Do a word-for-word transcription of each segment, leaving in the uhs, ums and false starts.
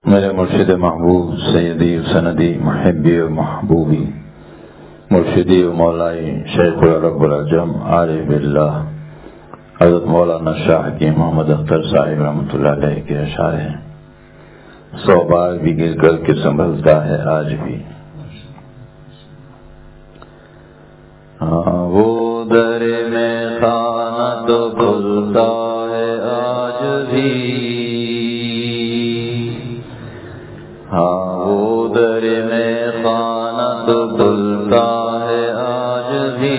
میرے مرشد محبوب سیدی و سندی محبی و محبوبی مرشدی و مولائی شیخ رب العجم عارف باللہ حضرت مولانا شاہ کی محمد اختر صاحب رحمۃ اللہ علیہ کے اشعار ہیں. سو بار بھی گر کر کے سنبھلتا ہے آج بھی. ہاں وہ در میں خانہ تو کھلتا ہے آج بھی. ہاں وہ در میں خانہ تو کھلتا ہے آج بھی.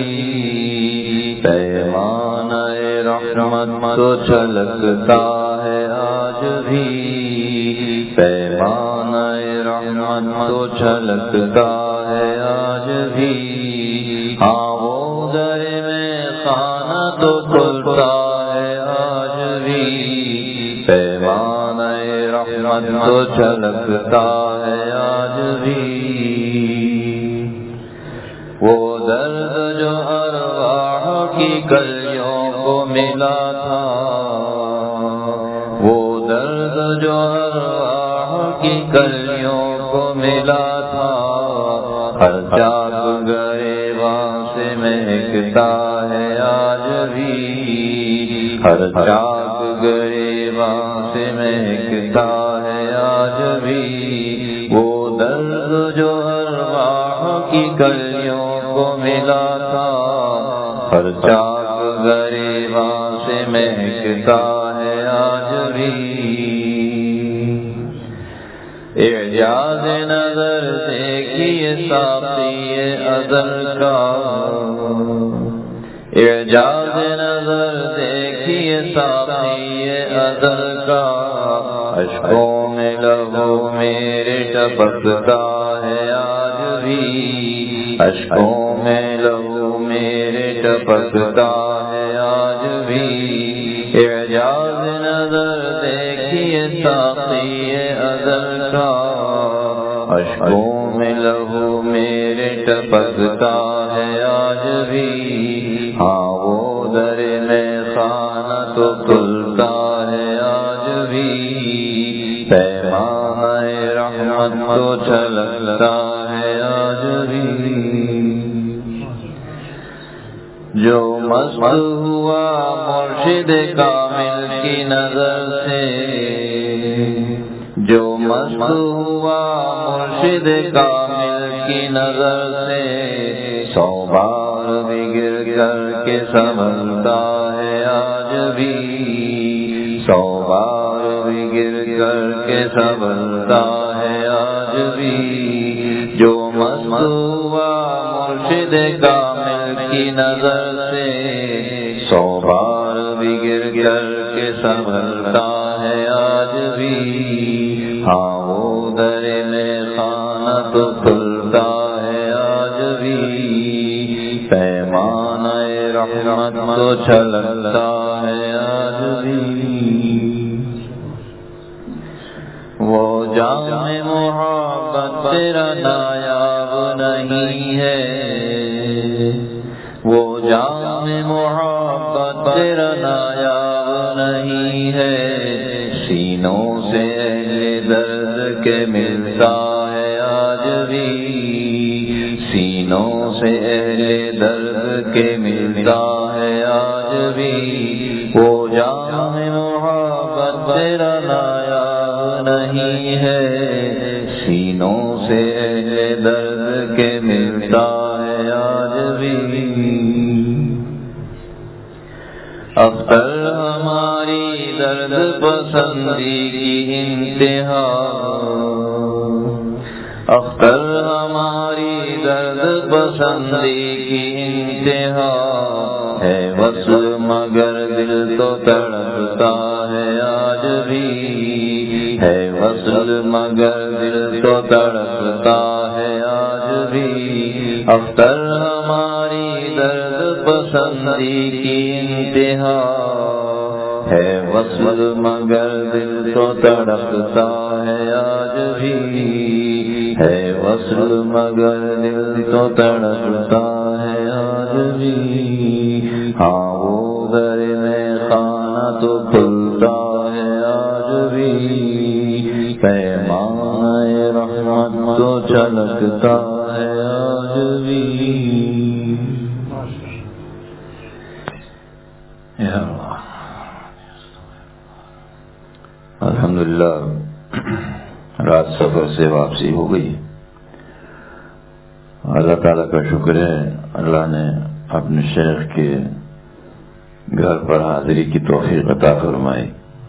پیمانہ رحمت تو چھلکتا ہے آج بھی. پیمانہ رحمت تو چھلکتا ہے آج بھی. ہاں وہ در میں خانہ تو کھلتا ہے آج بھی. پیمانہ رحمت تو چھلکتا ہے آج بھی. وہ درد جو ارواح کی کلیوں کو ملا تھا، وہ درد جو ارواح کی کلیوں کو ملا تھا، ہر چاک گریباں سے مہکتا ہے آج بھی. ہر چاک گریباں سے مہکتا ہے آج بھی. وہ درد جو ارواح کی کلیوں کو ملا تھا، ہر چاک گریباں سے مہکتا ہے آج بھی. اعجاز نظر دیکھیے ساقی ازل کا، اعجاز نظر دیکھیے ساقی ازل کا. اشکوں میں لہو میرے ٹپکتا ہے آج بھی. اشکوں میں لہو میرے ٹپکتا ہے آج بھی. اعجاز نظر دیکھیے ساقی ازل کا. اشکوں میں لہو میرے ٹپکتا ہے آج بھی. ہاں وہ در میں خانہ تو کھلتا ہے آج بھی. پیمانہ رحمت تو چھلکتا ہے آج بھی. جو مست ہوا مرشد کامل کی نظر سے، جو مست ہوا مرشد کامل کی نظر سے، سو بار بھی گر کر کے سنبھلتا ہے آج بھی. سو بار بھی گر کر کے سنبھلتا ہے آج بھی. جو مست ہوا مرشد کامل کی نظر سے، سو بار بھی گر کر کے سنبھلتا ہے آج بھی. ہاں وہ در میں خانہ تو کھلتا ہے آج بھی. پیمانہ رحمت تو چھلکتا ہے آج بھی. وہ جام محبت تیرا نایاب نہیں ہے، وہ جام محبت تیرا نایاب نہیں ہے. سینوں سے اہل درد کے ملتا ہے آج بھی. سینوں سے اہل درد کے ملتا ہے آج بھی. وہ جام محبت تیرا نایاب نہیں ہے. سینوں سے اہل درد کے ملتا ہے آج بھی. اختر ہماری درد پسندی کی انتہا، اختر ہماری درد پسندی کی انتہا ہے. وصل مگر دل تو تڑپتا ہے آج بھی. ہے وصل مگر دل تو تڑپتا ہے آج بھی. اختر ہماری درد پسندی کی انتہا ہے. وصل مگر دل تو تڑپتا ہے آج بھی. ہے وصل مگر دل تو تڑپتا ہے آج بھی. ہاں وہ در میں خانہ تو کھلتا ہے آج بھی. پیمانہ پیمانۂ رحمت تو چھلکتا ہے آج بھی. الحمدللہ رات سفر سے واپسی ہو گئی. اللہ تعالیٰ کا شکر ہے، اللہ نے اپنے شیخ کے گھر پر حاضری کی توفیق عطا فرمائی.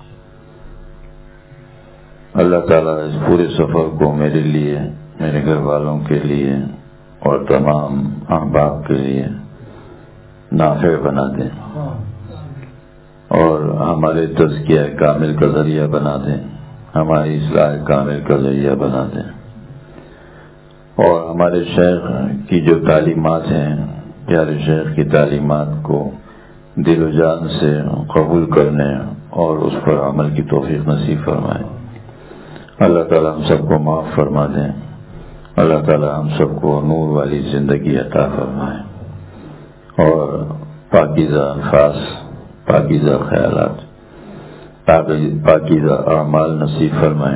اللہ تعالیٰ اس پورے سفر کو میرے لیے، میرے گھر والوں کے لیے اور تمام احباب کے لیے نافع بنا دیں اور ہمارے تزکیہ کامل کا ذریعہ بنا دیں، ہماری اصلاح کامل کا ذریعہ بنا دیں، اور ہمارے شیخ کی جو تعلیمات ہیں، پیارے شیخ کی تعلیمات کو دل و جان سے قبول کرنے اور اس پر عمل کی توفیق نصیب فرمائے. اللہ تعالیٰ ہم سب کو معاف فرما دیں. اللہ تعالیٰ ہم سب کو نور والی زندگی عطا فرمائے اور پاکیزہ الفاظ، پاکیزہ خیالات، پاکیزہ اعمال نصیب فرمائیں.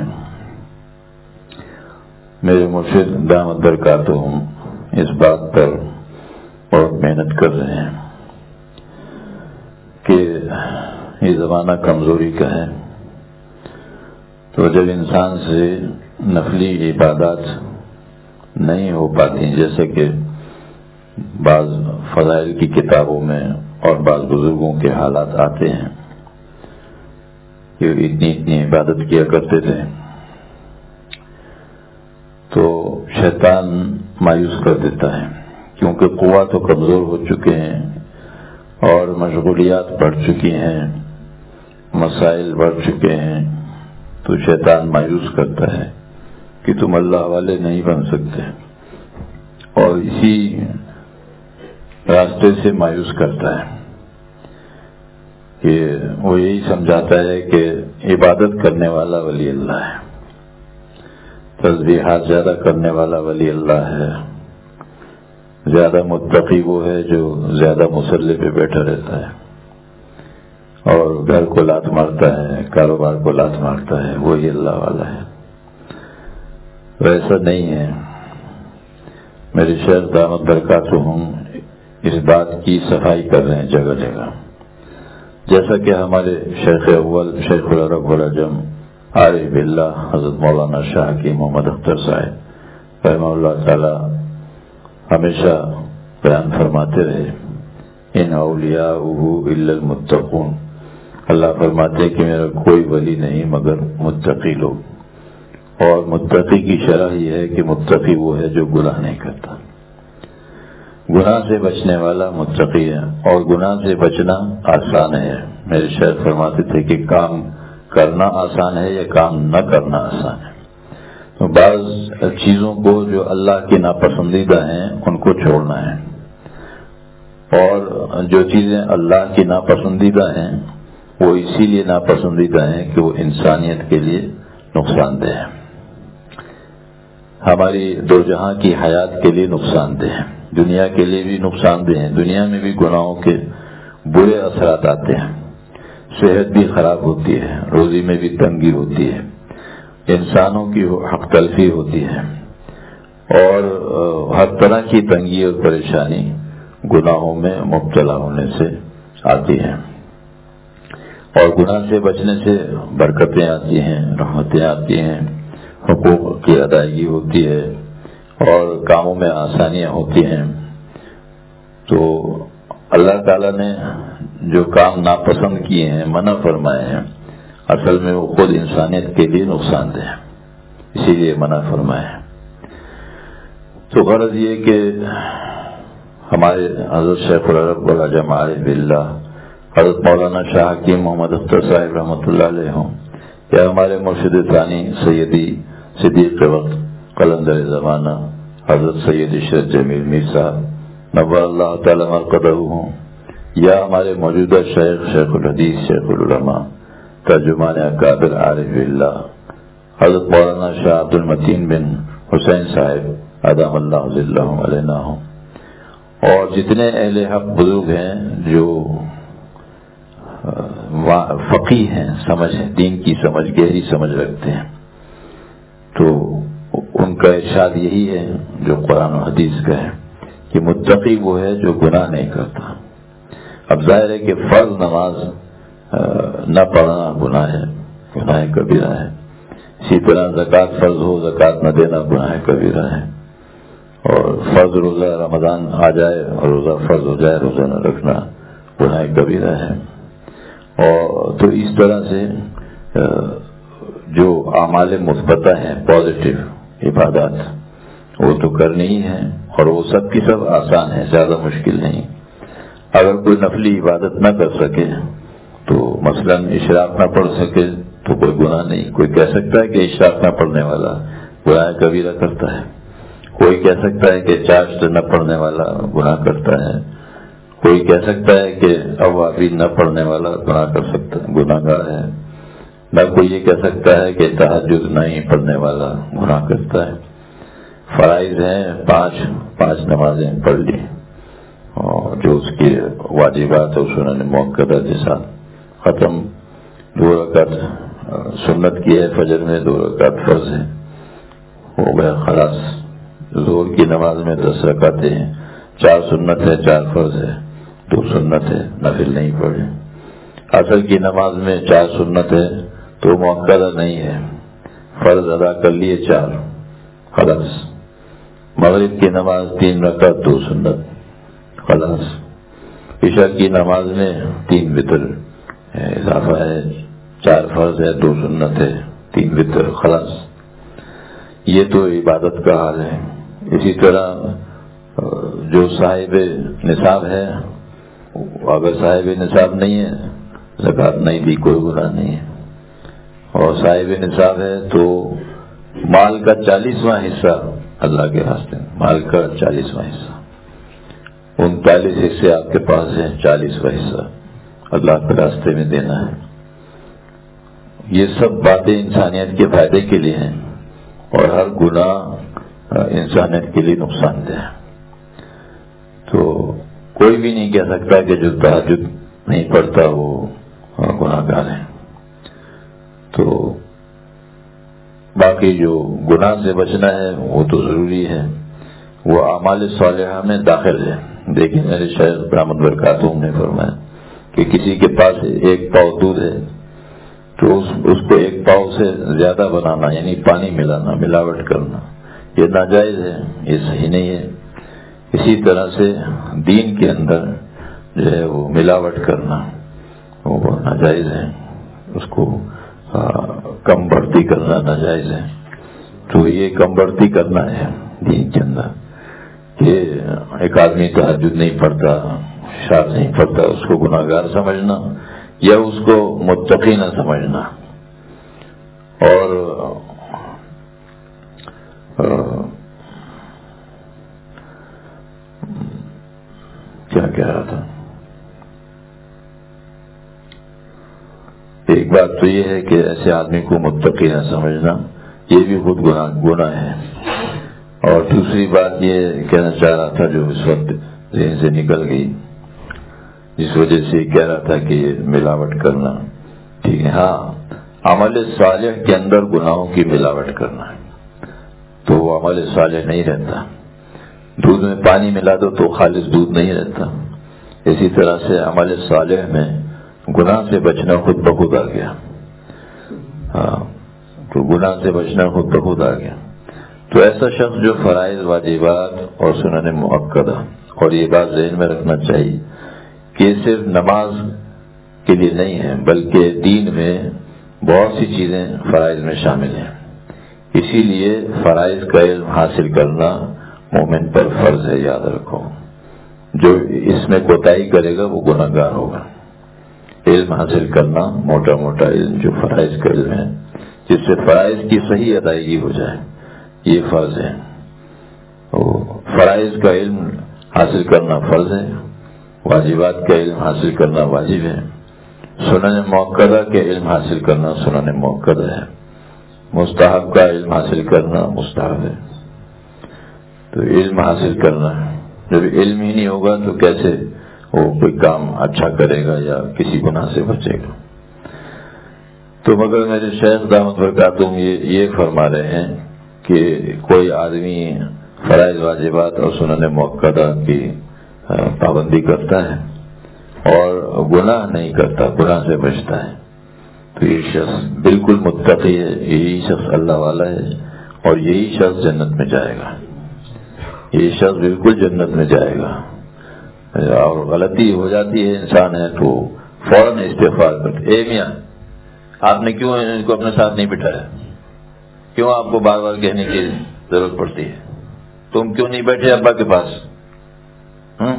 میرے مرشد دامت برکاتہم اس بات پر بہت محنت کر رہے ہیں کہ یہ زمانہ کمزوری کا ہے، تو جب انسان سے نفلی عبادات نہیں ہو پاتی، جیسے کہ بعض فضائل کی کتابوں میں اور بعض بزرگوں کے حالات آتے ہیں کہ اتنی اتنی عبادت کیا کرتے تھے، تو شیطان مایوس کر دیتا ہے، کیونکہ قوت تو کمزور ہو چکے ہیں اور مشغولیات بڑھ چکی ہیں، مسائل بڑھ چکے ہیں، تو شیطان مایوس کرتا ہے کہ تم اللہ والے نہیں بن سکتے، اور اسی راستے سے مایوس کرتا ہے کہ وہ یہی سمجھاتا ہے کہ عبادت کرنے والا ولی اللہ ہے، تسبیحات زیادہ کرنے والا ولی اللہ ہے، زیادہ متقی وہ ہے جو زیادہ مصلی پہ بیٹھا رہتا ہے اور گھر کو لات مارتا ہے، کاروبار کو لات مارتا ہے، وہی اللہ والا ہے. ویسا نہیں ہے. میرے شیخ دامت برکاتہم اس بات کی صفائی کر رہے ہیں جگہ جگہ، جیسا کہ ہمارے شیخ اول شیخ العرب والعجم عارف باللہ حضرت مولانا شاہ کی محمد اختر صاحب رحمہ اللہ تعالی ہمیشہ بیان فرماتے رہے، ان اولیاؤہ الا المتقون. اللہ فرماتے ہیں کہ میرا کوئی ولی نہیں مگر متقی لوگ، اور متقی کی شرح یہ ہے کہ متقی وہ ہے جو گناہ نہیں کرتا. گناہ سے بچنے والا متقی ہے، اور گناہ سے بچنا آسان ہے. میرے شیخ فرماتے تھے کہ کام کرنا آسان ہے یا کام نہ کرنا آسان ہے. تو بعض چیزوں کو جو اللہ کی ناپسندیدہ ہیں ان کو چھوڑنا ہے، اور جو چیزیں اللہ کی ناپسندیدہ ہیں وہ اسی لیے ناپسندیدہ ہیں کہ وہ انسانیت کے لیے نقصان دہ ہیں، ہماری دو جہاں کی حیات کے لیے نقصان دہ ہیں، دنیا کے لیے بھی نقصان دہ ہیں. دنیا میں بھی گناہوں کے برے اثرات آتے ہیں، صحت بھی خراب ہوتی ہے، روزی میں بھی تنگی ہوتی ہے، انسانوں کی حق تلفی ہوتی ہے، اور ہر طرح کی تنگی اور پریشانی گناہوں میں مبتلا ہونے سے آتی ہے. اور گناہ سے بچنے سے برکتیں آتی ہیں، رحمتیں آتی ہیں، حقوق کی ادائیگی ہوتی ہے اور کاموں میں آسانیاں ہوتی ہیں. تو اللہ تعالیٰ نے جو کام ناپسند کیے ہیں، منع فرمائے ہیں، اصل میں وہ خود انسانیت کے لیے نقصان دہ ہیں، اسی لیے منع فرمائے ہیں. تو غرض یہ کہ ہمارے حضرت شیخ العرب والعجم عارف باللہ حضرت مولانا شاہ کی محمد اختر صاحب رحمۃ اللہ علیہ ہوں، یا ہمارے مرشد ثانی سیدی صدیق وقت قلندر زمانہ حضرت سید عشرت جمیل میر صاحب نور اللہ تعالی مرقدہ ہوں، یا ہمارے موجودہ شیخ شیخ الحدیث شیخ العلماء ترجمان اکابر عارف باللہ حضرت مولانا شاہ عبد المتین بن حسین صاحب ادام اللہ ذلہ علینا ہوں، اور جتنے اہل حق بزرگ ہیں جو فقیہ ہیں، سمجھ دین کی سمجھ گہری سمجھ رکھتے ہیں، تو ان کا ارشاد یہی ہے جو قرآن و حدیث کا ہے کہ متقی وہ ہے جو گناہ نہیں کرتا۔ اب ظاہر ہے کہ فرض نماز نہ پڑھنا گناہ ہے، گناہ کبیرہ ہے۔ اسی طرح زکوٰۃ فرض ہو، زکوٰۃ نہ دینا گناہ کبیرہ ہے، اور فرض روزہ رمضان آ جائے اور روزہ فرض ہو جائے روزہ نہ رکھنا گناہ کبیرہ ہے۔ اور تو اس طرح سے جو اعمال مثبتہ ہیں، پازیٹیو عبادات، وہ تو کرنی ہی ہے، اور وہ سب کی سب آسان ہے، زیادہ مشکل نہیں۔ اگر کوئی نفلی عبادت نہ کر سکے تو مثلا اشراق نہ پڑھ سکے تو کوئی گناہ نہیں۔ کوئی کہہ سکتا ہے کہ اشراق نہ پڑھنے والا گناہ کبیرہ کرتا ہے، کوئی کہہ سکتا ہے کہ چاشت نہ پڑھنے والا گناہ کرتا ہے، کوئی کہہ سکتا ہے کہ اوابین نہ پڑھنے والا گناہ کر سکتا ہے، گناہ گار ہے، نہ کوئی یہ کہہ سکتا ہے کہ تہجد نہیں پڑھنے والا گناہ کرتا ہے۔ فرائض ہیں پانچ پانچ نمازیں پڑھ لی، اور جو اس کی واجبات اور سنن مؤکدہ کے ساتھ ختم، دو رکعت سنت کی ہے فجر میں، دو رکعت فرض ہے، ہو گیا خلاص۔ ظہر کی نماز میں دس رکعتیں ہیں، چار سنت ہے چار فرض ہے، دو سنت ہے، نفل نہیں پڑھے۔ عصر کی نماز میں چار سنت ہے تو مؤکدہ نہیں ہے، فرض ادا کر لیے چار، خلاص۔ مغرب کی نماز تین رکعت دو سنت، خلاص۔ عشاء کی نماز میں تین وتر اضافہ ہے، چار فرض ہے دو سنت ہے، تین وتر، خلاص۔ یہ تو عبادت کا حال ہے۔ اسی طرح جو صاحب نصاب ہے، اگر صاحب نصاب نہیں ہے، زکوٰۃ نہیں دی، کوئی گناہ نہیں ہے، اور صاحب نصاب ہے تو مال کا چالیسواں حصہ اللہ کے راستے میں، مال کا چالیسواں حصہ، انتالیس حصے آپ کے پاس ہیں، چالیسواں حصہ اللہ کے راستے میں دینا ہے۔ یہ سب باتیں انسانیت کے فائدے کے لیے ہیں، اور ہر گناہ انسانیت کے لیے نقصان دہ ہے۔ تو کوئی بھی نہیں کہہ سکتا کہ جو تہجد نہیں پڑھتا وہ گناہ گار ہے۔ تو باقی جو گناہ سے بچنا ہے وہ تو ضروری ہے، وہ اعمال صالحہ میں داخل ہے۔ دیکھیں میرے شیخ دامت برکاتہم نے فرمایا کہ کسی کے پاس ایک پاؤ دودھ ہے تو اس, اس کو ایک پاؤ سے زیادہ بنانا، یعنی پانی ملانا، ملاوٹ کرنا، یہ ناجائز ہے، یہ صحیح نہیں ہے۔ اسی طرح سے دین کے اندر جو ہے وہ ملاوٹ کرنا وہ ناجائز ہے، اس کو کم بڑھتی کرنا ناجائز ہے۔ تو یہ کم بڑھتی کرنا ہے دین کے اندر کہ ایک آدمی تہجد نہیں پڑھتا، شاد نہیں پڑھتا، اس کو گناہ گار سمجھنا یا اس کو متقی نہ سمجھنا۔ اور کیا کہہ رہا تھا، ایک بات تو یہ ہے کہ ایسے آدمی کو متقی نہ سمجھنا، یہ بھی خود گناہ گناہ ہے۔ اور دوسری بات یہ کہنا چاہ رہا تھا جو اس وقت ذہن سے نکل گئی، جس وجہ سے کہہ رہا تھا کہ یہ ملاوٹ کرنا ٹھیک ہے، ہاں عمل صالح کے اندر گناہوں کی ملاوٹ کرنا ہے تو وہ عمل صالح نہیں رہتا۔ دودھ میں پانی ملا دو تو خالص دودھ نہیں رہتا۔ اسی طرح سے عمل صالح میں گناہ سے بچنا خود بخود آ گیا، ہاں تو گناہ سے بچنا خود بخود آ گیا۔ تو ایسا شخص جو فرائض واجبات اور سنن مؤکدہ، اور یہ بات ذہن میں رکھنا چاہیے کہ صرف نماز کے لیے نہیں ہے بلکہ دین میں بہت سی چیزیں فرائض میں شامل ہیں، اسی لیے فرائض کا علم حاصل کرنا مومن پر فرض ہے، یاد رکھو۔ جو اس میں کوتاہی کرے گا وہ گناہ گار ہوگا۔ علم حاصل کرنا، موٹا موٹا علم جو فرائض کا علم ہے، جس سے فرائض کی صحیح ادائیگی ہو جائے، یہ فرض ہے۔ فرائض کا علم حاصل کرنا فرض ہے، واجبات کا علم حاصل کرنا واجب ہے، سنن مؤکدہ کے علم حاصل کرنا سنن مؤکدہ ہے، مستحب کا علم حاصل کرنا مستحب ہے۔ تو علم حاصل کرنا، جب علم ہی نہیں ہوگا تو کیسے وہ کوئی کام اچھا کرے گا یا کسی گناہ سے بچے گا۔ تو مگر میرے شیخ دامت برکاتہم یہ یہ فرما رہے ہیں کہ کوئی آدمی فرائض واجبات اور سنن مؤکدہ کی پابندی کرتا ہے اور گناہ نہیں کرتا، گناہ سے بچتا ہے، تو یہ شخص بالکل متقی ہے، یہی شخص اللہ والا ہے اور یہی شخص جنت میں جائے گا، یہ شخص بالکل جنت میں جائے گا۔ اور غلطی ہو جاتی ہے انسان ہے تو فوراً استغفار کرتے، اے میاں آپ نے کیوں ان کو اپنے ساتھ نہیں بٹھایا، کیوں آپ کو بار بار کہنے کی ضرورت پڑتی ہے، تم کیوں نہیں بیٹھے ابا کے پاس، ہوں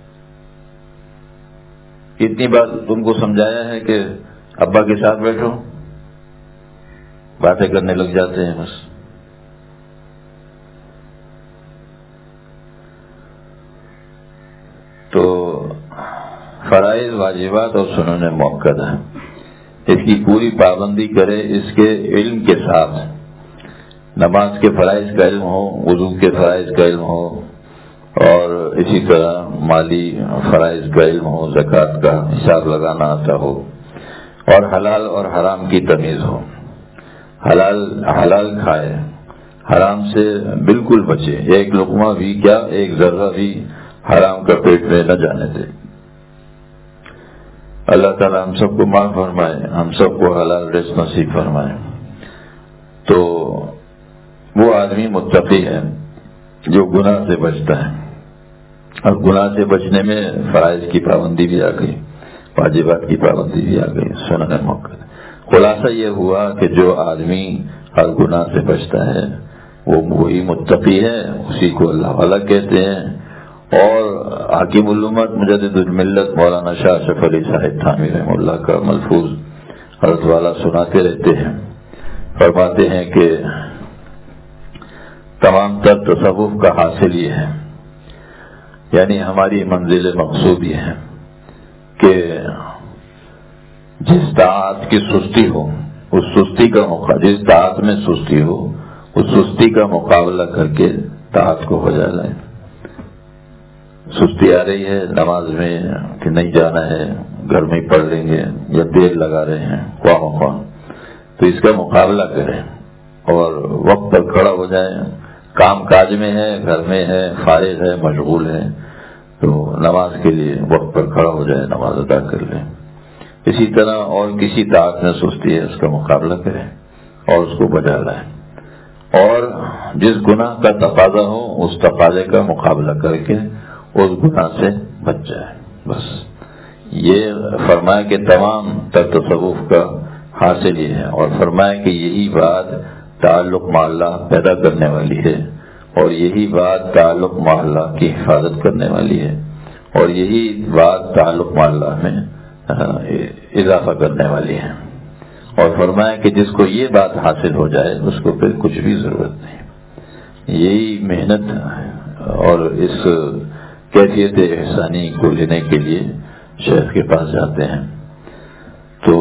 کتنی بار تم کو سمجھایا ہے کہ ابا کے ساتھ بیٹھو، باتیں کرنے لگ جاتے ہیں بس۔ تو فرائض واجبات اور سنن مؤکدہ اس کی پوری پابندی کرے، اس کے علم کے ساتھ، نماز کے فرائض کا علم ہو، وضو کے فرائض کا علم ہو، اور اسی طرح مالی فرائض کا علم ہو، زکوٰۃ کا حساب لگانا آتا ہو، اور حلال اور حرام کی تمیز ہو، حلال حلال کھائے، حرام سے بالکل بچے، ایک لقمہ بھی کیا ایک ذرہ بھی حرام کا پیٹ میں نہ جانے دے۔ اللہ تعالیٰ ہم سب کو معاف فرمائے، ہم سب کو حلال رزق نصیب فرمائے۔ تو وہ آدمی متقی ہے جو گناہ سے بچتا ہے، اور گناہ سے بچنے میں فرائض کی پابندی بھی آ گئی، واجبات کی پابندی بھی آ گئی، سنن مؤکدہ۔ خلاصہ یہ ہوا کہ جو آدمی ہر گناہ سے بچتا ہے وہ وہی متقی ہے، اسی کو اللہ والا کہتے ہیں۔ اور حکیم الامت مجدد الملت مولانا شاہ اشرف علی صاحب تھانوی رحمہ اللہ کا ملفوظ حضرت والا سناتے رہتے ہیں، فرماتے ہیں کہ تمام تر تصوف کا حاصل یہ ہے، یعنی ہماری منزل مقصود یہ ہے کہ جس طاعت کی سستی ہو اس سستی کا مقابلہ، جس طاعت میں سستی ہو اس سستی کا مقابلہ کر کے طاعت کو بجا لائیں۔ سستی آ رہی ہے نماز میں کہ نہیں جانا ہے، گھر میں پڑھ لیں گے، یا دیر لگا رہے ہیں خواہ مخواہ، تو اس کا مقابلہ کریں اور وقت پر کھڑا ہو جائیں۔ کام کاج میں ہے، گھر میں ہے، فارغ ہے، مشغول ہے، تو نماز کے لیے وقت پر کھڑا ہو جائے، نماز ادا کر لیں۔ اسی طرح اور کسی طاعت میں سستی ہے اس کا مقابلہ کریں اور اس کو بجا لائیں، اور جس گناہ کا تقاضا ہو اس تقاضے کا مقابلہ کر کے اس گناہ سے بچ جائے۔ بس یہ فرمایا کہ تمام تر تصوف کا حاصل یہ ہے، اور فرمایا کہ یہی بات تعلق مع اللہ پیدا کرنے والی ہے، اور یہی بات تعلق مع اللہ کی حفاظت کرنے والی ہے، اور یہی بات تعلق مع اللہ میں اضافہ کرنے والی ہے۔ اور فرمایا کہ جس کو یہ بات حاصل ہو جائے اس کو پھر کچھ بھی ضرورت نہیں۔ یہی محنت اور اس کیفیت احسانی کو لینے کے لیے شیخ کے پاس جاتے ہیں۔ تو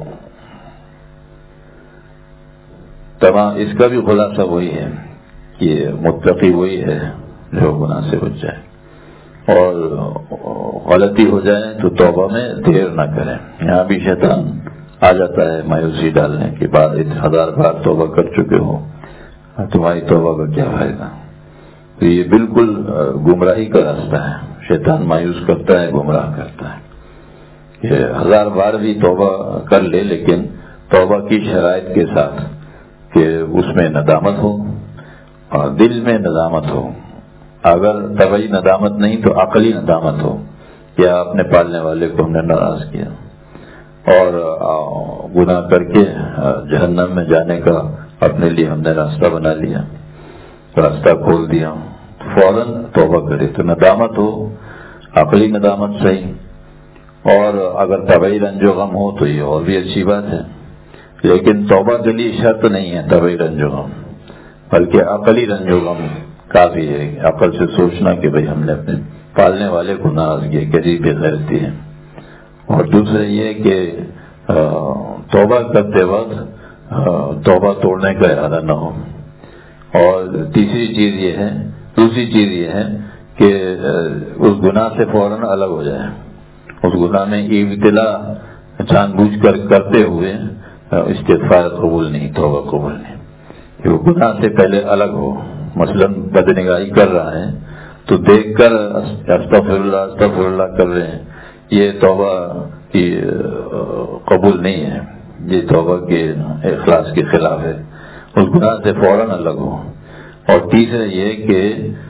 تمام اس کا بھی خلاصہ وہی ہے کہ متقی وہی ہے جو گناہ سے بچ جائے، اور غلطی ہو جائے تو توبہ میں دیر نہ کریں۔ یہاں بھی شیطان آ جاتا ہے مایوسی ڈالنے کے بعد، ہزار بار توبہ کر چکے ہو، تمہاری توبہ کا کیا فائدہ۔ تو یہ بالکل گمراہی کا راستہ ہے، شیطان مایوس کرتا ہے، گمراہ کرتا ہے کہ ہزار بار بھی توبہ کر لے، لیکن توبہ کی شرائط کے ساتھ کہ اس میں ندامت ہو اور دل میں ندامت ہو۔ اگر طبعی ندامت نہیں تو عقلی ندامت ہو، یا اپنے پالنے والے کو ہم نے ناراض کیا اور گناہ کر کے جہنم میں جانے کا اپنے لیے ہم نے راستہ بنا لیا، راستہ کھول دیا، فوراً توبہ کرے۔ تو ندامت ہو، عقلی ندامت صحیح، اور اگر طبعی رنج و غم ہو تو یہ اور بھی اچھی بات ہے، لیکن توبہ کے لیے شرط نہیں ہے طبعی رنج و غم، بلکہ عقلی رنج و غم کافی ہے۔ عقل سے سوچنا کہ بھئی ہم نے اپنے پالنے والے کو ناراض کیا، کیسی بے غیرتی ہے۔ اور دوسرے یہ کہ توبہ کرتے وقت توبہ توڑنے کا ارادہ نہ ہو۔ اور تیسری چیز یہ ہے دوسری چیز یہ ہے کہ اس گناہ سے فوراً الگ ہو جائے، اس گناہ میں ابتلا جان بوجھ کر کرتے ہوئے استغفار قبول نہیں، توبہ قبول نہیں۔ کہ وہ گناہ سے پہلے الگ ہو. مثلاً بدنگاہی کر رہا ہے تو دیکھ کر استغفر اللہ استغفر اللہ کر رہے ہیں، یہ توبہ کی قبول نہیں ہے، یہ توبہ کے اخلاص کے خلاف ہے. اس گناہ سے فوراً الگ ہو. اور تیسرا یہ کہ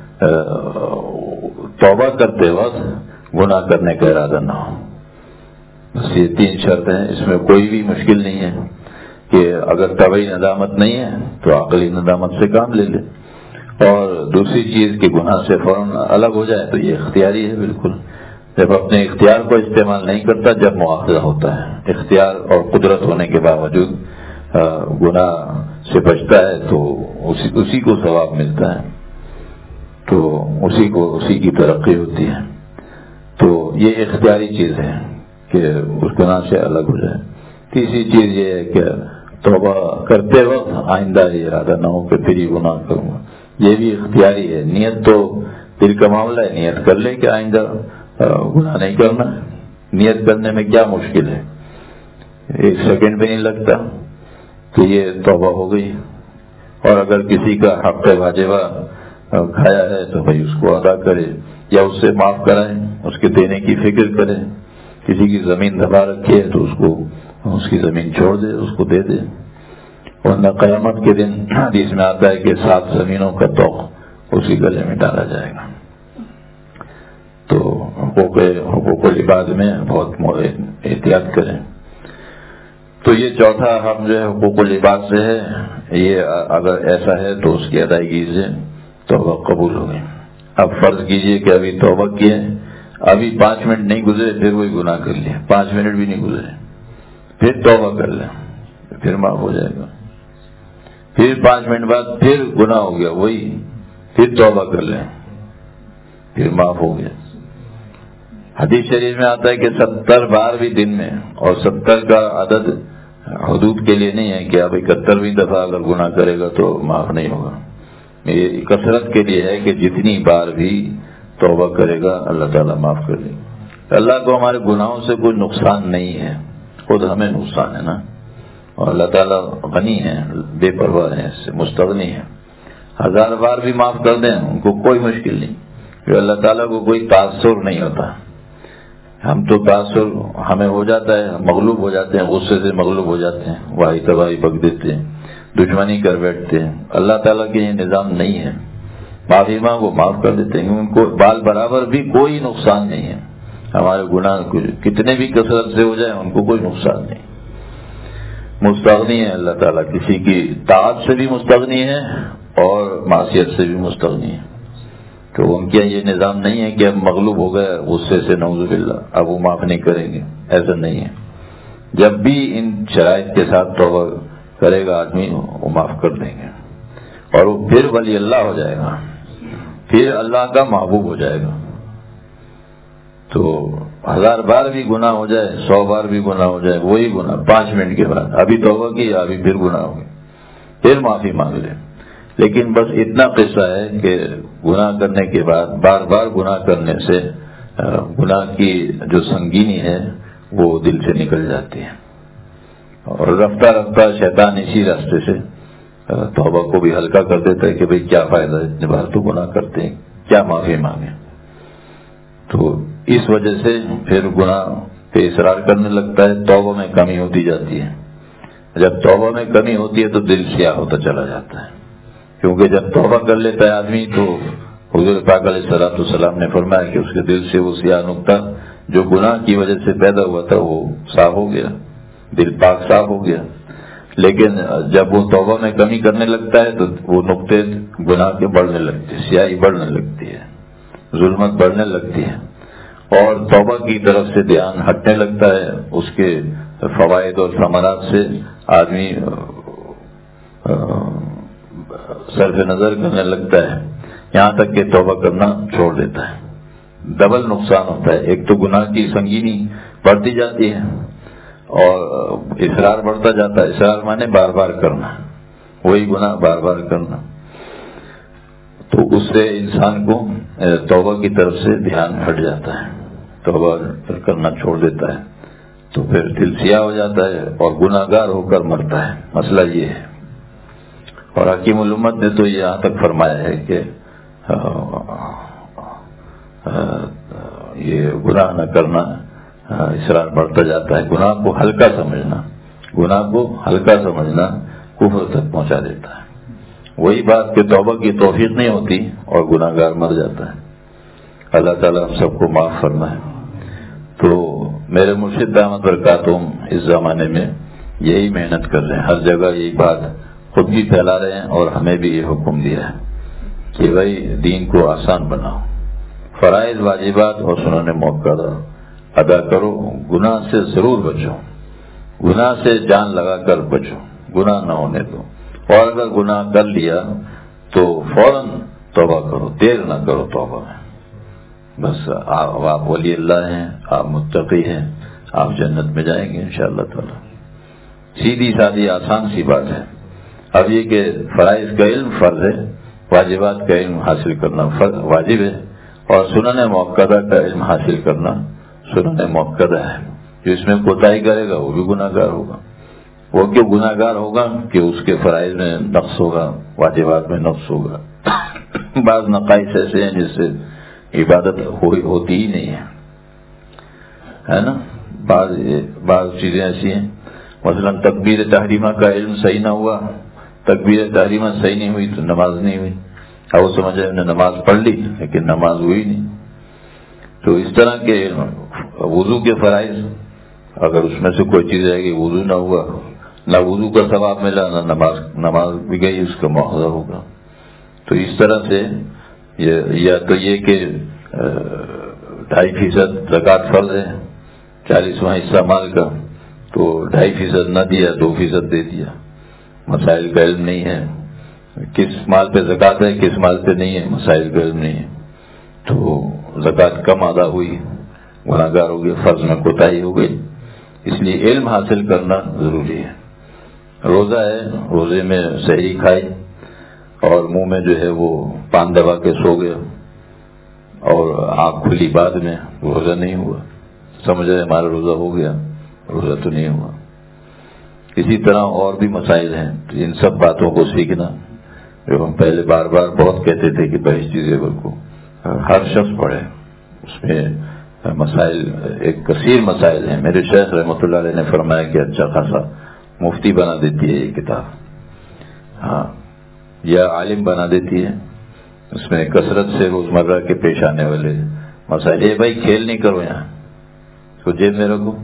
توبہ کرتے وقت گناہ کرنے کا ارادہ نہ ہو. بس یہ تین شرط ہیں، اس میں کوئی بھی مشکل نہیں ہے کہ اگر طبعی ندامت نہیں ہے تو عقلی ندامت سے کام لے لے. اور دوسری چیز کہ گناہ سے فوراً الگ ہو جائے تو یہ اختیاری ہے بالکل. جب اپنے اختیار کو استعمال نہیں کرتا جب مواخذہ ہوتا ہے. اختیار اور قدرت ہونے کے باوجود گناہ سے بچتا ہے تو اسی, اسی کو ثواب ملتا ہے، تو اسی کو اسی کی ترقی ہوتی ہے. تو یہ اختیاری چیز ہے کہ اس گناہ سے الگ ہو جائے. تیسری چیز یہ ہے کہ توبہ کرتے وقت آئندہ یہ ارادہ نہ ہو کہ پھر یہ گناہ کروں گا. یہ بھی اختیاری ہے. نیت تو دل کا معاملہ ہے، نیت کر لے کہ آئندہ گناہ نہیں کرنا. نیت کرنے میں کیا مشکل ہے، ایک سیکنڈ بھی نہیں لگتا کہ یہ توبہ ہو گئی. اور اگر کسی کا حق واجبہ کھایا ہے تو بھائی اس کو ادا کرے یا اس سے معاف کرائے، اس کے دینے کی فکر کرے. کسی کی زمین دبا رکھی ہے تو اس کو اس کی زمین چھوڑ دے، اس کو دے دے. ورنہ قیامت کے دن حدیث میں آتا ہے کہ سات زمینوں کا توق اسی گلے میں ڈالا جائے گا. تو حقوق حقوق العباد میں بہت احتیاط کریں. تو یہ چوتھا حق جو ہے حقوق العباد سے ہے. یہ اگر ایسا ہے تو اس کی ادائیگی سے توبہ قبول ہو گئی. اب فرض کیجئے کہ ابھی توبہ کیے، ابھی پانچ منٹ نہیں گزرے پھر وہی گناہ کر لیا، پانچ منٹ بھی نہیں گزرے، پھر توبہ کر لیں پھر معاف ہو جائے گا. پھر پانچ منٹ بعد پھر گناہ ہو گیا وہی، پھر توبہ کر لیں پھر معاف ہو گیا. حدیث شریف میں آتا ہے کہ ستر بار بھی دن میں، اور ستر کا عدد حدود کے لیے نہیں ہے کہ اب اکہترویں دفعہ اگر گناہ کرے گا تو معاف نہیں ہوگا. یہ کثرت کے لیے ہے کہ جتنی بار بھی توبہ کرے گا اللہ تعالیٰ معاف کر دے گا. اللہ کو ہمارے گناہوں سے کوئی نقصان نہیں ہے، خود ہمیں نقصان ہے نا. اور اللہ تعالیٰ غنی ہے، بے پرواہ ہے، اس سے مستغنی ہے. ہزار بار بھی معاف کر دیں ان کو کوئی مشکل نہیں، کہ اللہ تعالیٰ کو کوئی تاثر نہیں ہوتا. ہم تو تاثر ہمیں ہو جاتا ہے، مغلوب ہو جاتے ہیں، غصے سے مغلوب ہو جاتے ہیں، واہی تباہی بک دیتے ہیں، دشمنی کر بیٹھتے ہیں. اللہ تعالیٰ کے یہ نظام نہیں ہے. معافی مانگو معاف کر دیتے ہیں، ان کو بال برابر بھی کوئی نقصان نہیں ہے. ہمارے گناہ کتنے بھی کثرت سے ہو جائیں ان کو کوئی نقصان نہیں. مستغنی ہے اللہ تعالیٰ، کسی کی طاعت سے بھی مستغنی ہے اور معصیت سے بھی مستغنی ہے. تو ان کا یہ نظام نہیں ہے کہ اب مغلوب ہو گئے غصے سے نعوذ باللہ اب وہ معاف نہیں کریں گے، ایسا نہیں ہے. جب بھی ان شرائط کے ساتھ توبہ کرے گا آدمی وہ معاف کر دیں گے، اور وہ پھر ولی اللہ ہو جائے گا، پھر اللہ کا محبوب ہو جائے گا. تو ہزار بار بھی گناہ ہو جائے، سو بار بھی گناہ ہو جائے، وہی گناہ پانچ منٹ کے بعد ابھی توبہ کی ابھی پھر گناہ ہو گیا، پھر معافی مانگ لے. لیکن بس اتنا قصہ ہے کہ گناہ کرنے کے بعد بار بار گناہ کرنے سے گناہ کی جو سنگینی ہے وہ دل سے نکل جاتی ہے، اور رفتہ رفتہ شیطان اسی راستے سے توبہ کو بھی ہلکا کر دیتا ہے کہ بھئی کیا فائدہ، اتنے بار تو گناہ کرتے ہیں، کیا معافی مانگیں. تو اس وجہ سے پھر گناہ پہ اصرار کرنے لگتا ہے، توبہ میں کمی ہوتی جاتی ہے. جب توبہ میں کمی ہوتی ہے تو دل سیاہ ہوتا چلا جاتا ہے، کیونکہ جب توبہ کر لیتا ہے آدمی تو حضور پاک علیہ الصلوۃ والسلام نے فرمایا کہ اس کے دل سے وہ سیاہ نقطہ جو گناہ کی وجہ سے پیدا ہوا تھا وہ صاف ہو گیا، دل پاک صاف ہو گیا. لیکن جب وہ توبہ میں کمی کرنے لگتا ہے تو وہ نقطے گناہ کے بڑھنے لگتے ہیں، سیاہی بڑھنے لگتی ہے، ظلمت بڑھنے لگتی ہے، اور توبہ کی طرف سے دھیان ہٹنے لگتا ہے. اس کے فوائد اور ثمرات سے آدمی صرف نظر کرنے لگتا ہے، یہاں تک کہ توبہ کرنا چھوڑ دیتا ہے. ڈبل نقصان ہوتا ہے، ایک تو گناہ کی سنگینی بڑھتی جاتی ہے اور اصرار بڑھتا جاتا ہے. اصرار مانے بار بار کرنا، وہی گناہ بار بار کرنا. تو اس سے انسان کو توبہ کی طرف سے دھیان ہٹ جاتا ہے، توبہ کرنا چھوڑ دیتا ہے، تو پھر دل سیاہ ہو جاتا ہے اور گناہ گار ہو کر مرتا ہے. مسئلہ یہ ہے. اور حکیم الامت نے تو یہاں تک فرمایا ہے کہ یہ گناہ نہ کرنا اصرار بڑھتا جاتا ہے، گناہ کو ہلکا سمجھنا گناہ کو ہلکا سمجھنا کفر تک پہنچا دیتا ہے۔ وہی بات کہ توبہ کی توفیق نہیں ہوتی اور گناہ گار مر جاتا ہے۔ اللہ تعالیٰ ہم سب کو معاف فرمائے۔ تو میرے مرشد دامت برکاتہم اس زمانے میں یہی محنت کر رہے ہیں، ہر جگہ یہی بات خود بھی پھیلا رہے ہیں اور ہمیں بھی یہ حکم دیا ہے کہ بھائی دین کو آسان بناؤ، فرائض واجبات اور سنن موقدہ ادا کرو، گناہ سے ضرور بچو، گناہ سے جان لگا کر بچو، گناہ نہ ہونے دو، اور اگر گناہ کر لیا تو فوراً توبہ کرو، دیر نہ کرو توبہ میں۔ بس آپ ولی اللہ ہیں، آپ متقی ہیں، آپ جنت میں جائیں گے انشاءاللہ تعالی۔ سیدھی سادی آسان سی بات ہے۔ اب یہ کہ فرائض کا علم فرض ہے، واجبات کا علم حاصل کرنا فرض واجب ہے، اور سنن موقدہ کا علم حاصل کرنا سنن موقدہ ہے۔ جو اس میں کوتاہی کرے گا وہ بھی گناہ گار ہوگا۔ وہ کیوں گناہ گار ہوگا کہ اس کے فرائض میں نقص ہوگا، واجبات میں نقص ہوگا۔ بعض نقائص ایسے ہیں جس سے عبادت ہوتی ہی نہیں ہے، ہے نا۔ بعض بعض چیزیں ایسی ہیں، مثلا تکبیر تحریمہ کا علم صحیح نہ ہوا، تکبیر تحریمہ صحیح نہیں ہوئی تو نماز نہیں ہوئی، اب وہ سمجھ رہے نے نماز پڑھ لی لیکن نماز ہوئی نہیں۔ تو اس طرح کے وضو کے فرائض، اگر اس میں سے کوئی چیز ہے کہ وضو نہ ہوا، نہ وضو کا ثواب ملا، نہ نماز نماز بھی گئی، اس کا مواخذہ ہوگا۔ تو اس طرح سے یا تو یہ کہ ڈھائی فیصد زکوٰۃ فرض ہے، چالیسواں حصہ مال کا، تو ڈھائی فیصد نہ دیا، دو فیصد دے دیا، مسائل کا علم نہیں ہے، کس مال پہ زکوٰۃ ہے کس مال پہ نہیں ہے، مسائل کا علم نہیں ہے، تو زکوٰۃ کم ادا ہوئی، گناہ گار ہو گئے، فرض میں کوتاہی ہو گئی۔ اس لیے علم حاصل کرنا ضروری ہے۔ روزہ ہے، روزے میں سحری کھائی اور منہ میں جو ہے وہ پان دبا کے سو گیا اور آنکھ کھلی بعد میں، روزہ نہیں ہوا، سمجھ رہے ہمارا روزہ ہو گیا، روزہ تو نہیں ہوا۔ اسی طرح اور بھی مسائل ہیں، تو ان سب باتوں کو سیکھنا، جو ہم پہلے بار بار بہت کہتے تھے کہ بہشتی زیور کو ہر شخص پڑھے، اس میں مسائل ایک کثیر مسائل ہیں۔ میرے شیخ رحمۃ اللہ علیہ نے فرمایا کہ اچھا خاصا مفتی بنا دیتی ہے یہ کتاب، ہاں، یا عالم بنا دیتی ہے۔ اس میں کثرت سے روزمرہ کے پیش آنے والے مسائل، اے بھائی کھیل نہیں کرو یہاں، تو جیب میں رکھو۔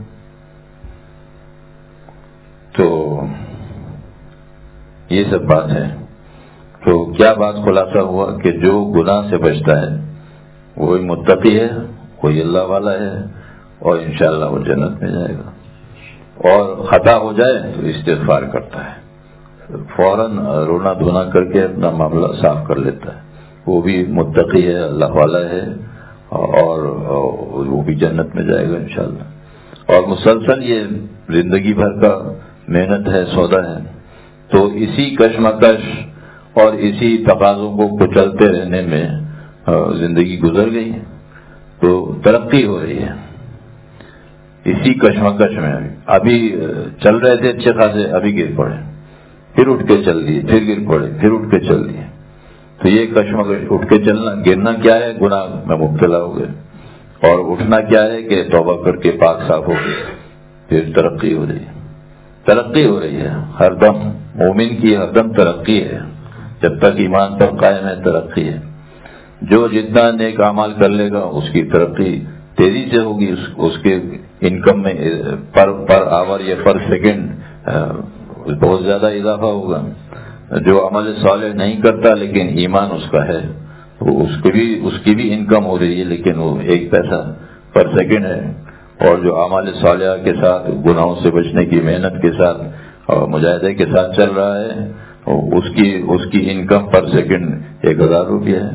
تو یہ سب بات ہے۔ تو کیا بات خلاصہ ہوا کہ جو گناہ سے بچتا ہے وہی متقی ہے، وہی اللہ والا ہے، اور انشاءاللہ وہ جنت میں جائے گا۔ اور خطا ہو جائے تو استغفار کرتا ہے، فوراً رونا دھونا کر کے اپنا معاملہ صاف کر لیتا ہے، وہ بھی متقی ہے، اللہ والا ہے، اور وہ بھی جنت میں جائے گا انشاءاللہ۔ اور مسلسل یہ زندگی بھر کا محنت ہے، سودا ہے، تو اسی کشمکش اور اسی تقاضوں کو کچلتے رہنے میں زندگی گزر گئی، تو ترقی ہو رہی ہے اسی کشمکش میں۔ ابھی چل رہے تھے اچھے خاصے، ابھی گر پڑے، پھر اٹھ کے چل دیے، پھر گر پڑے، پھر اٹھ کے چل دیے۔ تو یہ کشمکش، اٹھ کے چلنا، گرنا کیا ہے؟ گناہ میں مبتلا ہو گئے، اور اٹھنا کیا ہے کہ توبہ کر کے پاک صاف ہو گئے، پھر ترقی ہو رہی ہے، ترقی ہو رہی ہے ہر دم۔ مومن کی ہر دم ترقی ہے، جب تک ایمان پر قائم ہے ترقی ہے۔ جو جتنا نیک اعمال کر لے گا اس کی ترقی تیزی سے ہوگی، اس, اس کے انکم میں پر پر آور یا پر سیکنڈ بہت زیادہ اضافہ ہوگا۔ جو عمل صالح نہیں کرتا لیکن ایمان اس کا ہے، تو اس کی بھی اس کی بھی انکم ہو رہی ہے، لیکن وہ ایک پیسہ پر سیکنڈ ہے۔ اور جو اعمال صالحہ کے ساتھ گناہوں سے بچنے کی محنت کے ساتھ اور مجاہدے کے ساتھ چل رہا ہے، اس کی اس کی انکم پر سیکنڈ ایک ہزار روپیہ ہے۔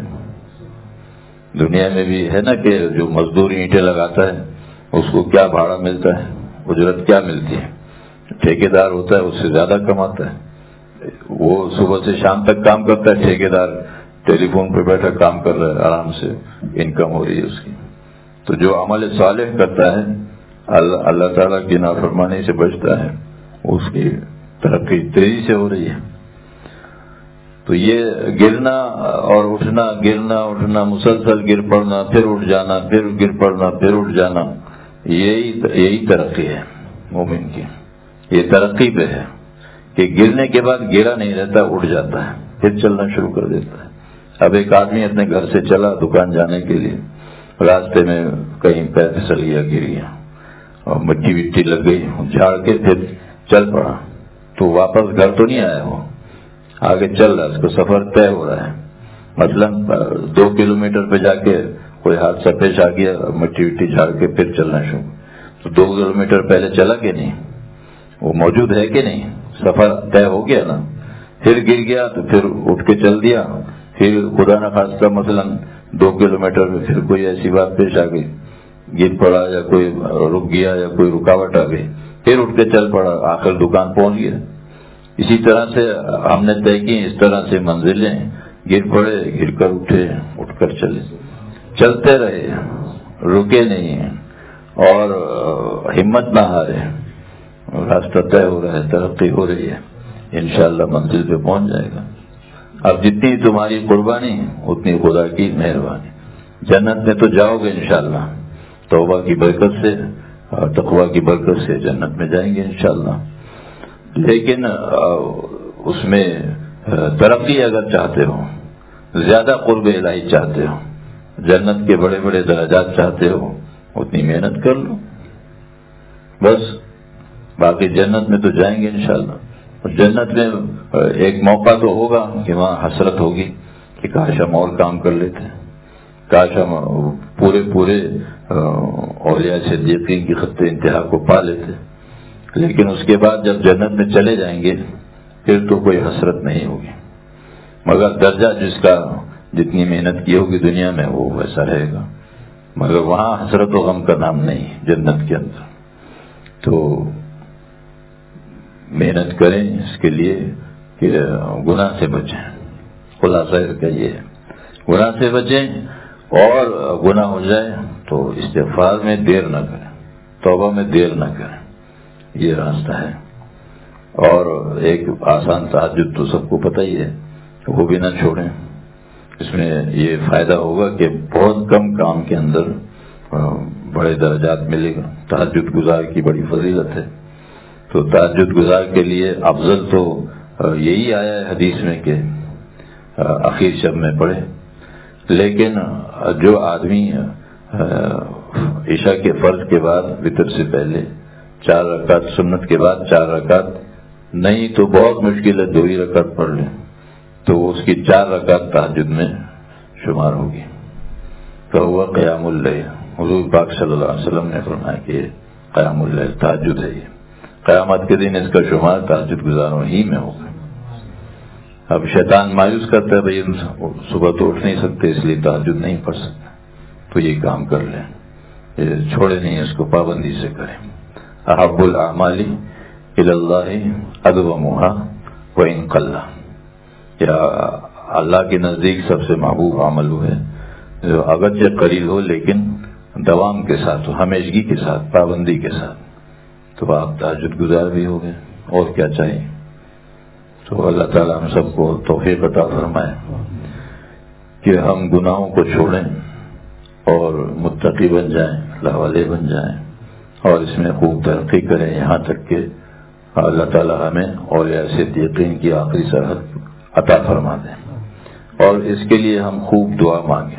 دنیا میں بھی ہے نا کہ جو مزدور اینٹیں لگاتا ہے اس کو کیا بھاڑا ملتا ہے، اجرت کیا ملتی ہے؟ ٹھیکیدار ہوتا ہے اس سے زیادہ کماتا ہے، وہ صبح سے شام تک کام کرتا ہے، ٹھیکیدار ٹیلی فون پہ بیٹھا کام کر رہا ہے، آرام سے انکم ہو رہی ہے اس کی۔ تو جو عمل صالح کرتا ہے، اللہ اللہ تعالیٰ کی نافرمانی سے بچتا ہے، اس کی ترقی تیزی سے ہو رہی ہے۔ تو یہ گرنا اور اٹھنا، گرنا اٹھنا، مسلسل گر پڑنا، پھر اٹھ جانا، پھر گر پڑنا، پھر اٹھ جانا، یہی یہی ترقی ہے مومن کی. یہ ترقی پہ ہے کہ گرنے کے بعد گرا نہیں رہتا، اٹھ جاتا ہے، پھر چلنا شروع کر دیتا ہے. اب ایک آدمی اپنے گھر سے چلا دکان جانے کے لیے، راستے میں کہیں پیر پھسل گیا، گر گیا اور مٹی وٹی لگ گئی، جھاڑ کے پھر چل پڑا، تو واپس گھر تو نہیں آیا، وہ آگے چل رہا ہے، اس کو سفر طے ہو رہا ہے. مثلا دو کلو میٹر پہ جا کے کوئی حادثہ پیش آ گیا، مٹی وٹی جھاڑ کے پھر چلنا شروع، تو دو کلو میٹر پہلے چلا کہ نہیں، وہ موجود ہے کہ نہیں، سفر طے ہو گیا نا. پھر گر گیا تو پھر اٹھ کے چل دیا، پھر خدا نہ خواستہ مثلا دو کلو میٹر میں پھر کوئی ایسی بات پیش آ گئی، گر پڑا یا کوئی رک گیا یا کوئی رکاوٹ آ گئی، پھر اٹھ کے چل پڑا، آخر دکان پہنچ گیا. اسی طرح سے ہم نے طے کی اس طرح سے منزلیں، گر پڑے، گر کر اٹھے، اٹھ کر چلے، چلتے رہے، رکے نہیں اور ہمت نہ ہارے. راستہ طے ہو رہا ہے، ترقی ہو رہی ہے، انشاءاللہ منزل پہ پہنچ جائے گا. اب جتنی تمہاری قربانی اتنی خدا کی مہربانی. جنت میں تو جاؤ گے انشاءاللہ، توبہ کی برکت سے اور تقویٰ کی برکت سے جنت میں جائیں گے انشاءاللہ. لیکن اس میں ترقی اگر چاہتے ہو، زیادہ قرب الہی چاہتے ہو، جنت کے بڑے بڑے درجات چاہتے ہو، اتنی محنت کر لو بس. باقی جنت میں تو جائیں گے انشاءاللہ. اور جنت میں ایک موقع تو ہوگا کہ وہاں حسرت ہوگی کہ کاش ہم اور کام کر لیتے، کاش ہم پورے پورے اولیاء صدیقین کی خط انتہا کو پا لیتے. لیکن اس کے بعد جب جنت میں چلے جائیں گے پھر تو کوئی حسرت نہیں ہوگی، مگر درجہ جس کا جتنی محنت کی ہوگی دنیا میں وہ ویسا رہے گا. مگر وہاں حسرت و غم کا نام نہیں جنت کے اندر. تو محنت کریں اس کے لیے کہ گناہ سے بچیں. خلاصہ اس کا یہ ہے، گناہ سے بچیں، اور گناہ ہو جائے تو استغفار میں دیر نہ کریں، توبہ میں دیر نہ کریں، یہ راستہ ہے. اور ایک آسان تہجد تو سب کو پتہ ہی ہے، وہ بھی نہ چھوڑیں. اس میں یہ فائدہ ہوگا کہ بہت کم کام کے اندر بڑے درجات ملے گا. تہجد گزار کی بڑی فضیلت ہے. تو تہجد گزار کے لیے افضل تو یہی آیا ہے حدیث میں کہ اخیر شب میں پڑھے. لیکن جو آدمی عشاء کے فرض کے بعد وتر سے پہلے چار رکعت، سنت کے بعد چار رکعت، نہیں تو بہت مشکل ہے دو ہی رکعت پڑھ لیں، تو اس کی چار رکعت تہجد میں شمار ہوگی. تو وہ قیام اللیل، حضور پاک صلی اللہ علیہ وسلم نے فرمایا کہ قیام اللیل تہجد ہے. یہ قیامت کے دن اس کا شمار تہجد گزاروں ہی میں ہوگا. اب شیطان مایوس کرتا ہے بھائی صبح تو اٹھ نہیں سکتے اس لیے تہجد نہیں پڑھ سکتے، تو یہ کام کر لیں، یہ چھوڑے نہیں، اس کو پابندی سے کریں. احب الاعمال الی اللہ ادومها وان قل، یا اللہ کے نزدیک سب سے محبوب عمل وہ ہے جو اگرچہ قلیل ہو لیکن دوام کے ساتھ ہو، ہمیشگی کے ساتھ، پابندی کے ساتھ. تو آپ تہجد گزار بھی ہو گئے، اور کیا چاہیے. تو اللہ تعالیٰ ہم سب کو توفیق عطا فرمائے کہ ہم گناہوں کو چھوڑیں اور متقی بن جائیں، اللہ والے بن جائیں، اور اس میں خوب ترقی کریں یہاں تک کہ اللہ تعالیٰ ہمیں اولیاء صدیقین کی آخری سرحد عطا فرما دیں. اور اس کے لیے ہم خوب دعا مانگیں.